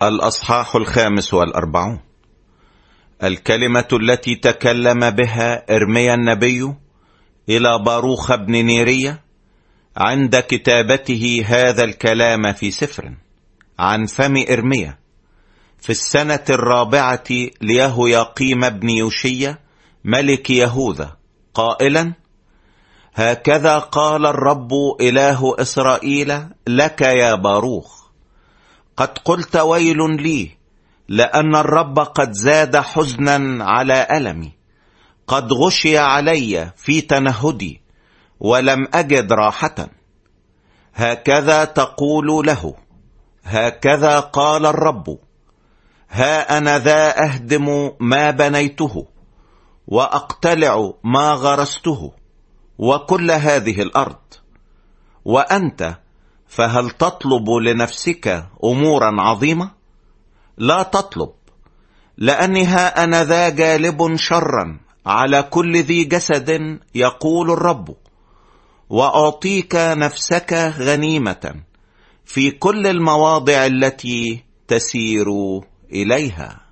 الأصحاح 45. الكلمة التي تكلم بها إرميا النبي إلى باروخ بن نيرية عند كتابته هذا الكلام في سفر عن فم إرميا في السنة 4 ليهوياقيم بن يوشيا ملك يهوذا، قائلا: هكذا قال الرب إله إسرائيل لك يا باروخ: قد قلت ويل لي، لأن الرب قد زاد حزنا على ألمي، قد غشي علي في تنهدي ولم أجد راحة. هكذا تقول له: هكذا قال الرب: ها أنا ذا أهدم ما بنيته وأقتلع ما غرسته وكل هذه الأرض. وأنت فهل تطلب لنفسك أمورا عظيمة؟ لا تطلب، لأني ها أنا ذا جالب شرا على كل ذي جسد، يقول الرب، وأعطيك نفسك غنيمة في كل المواضع التي تسير إليها.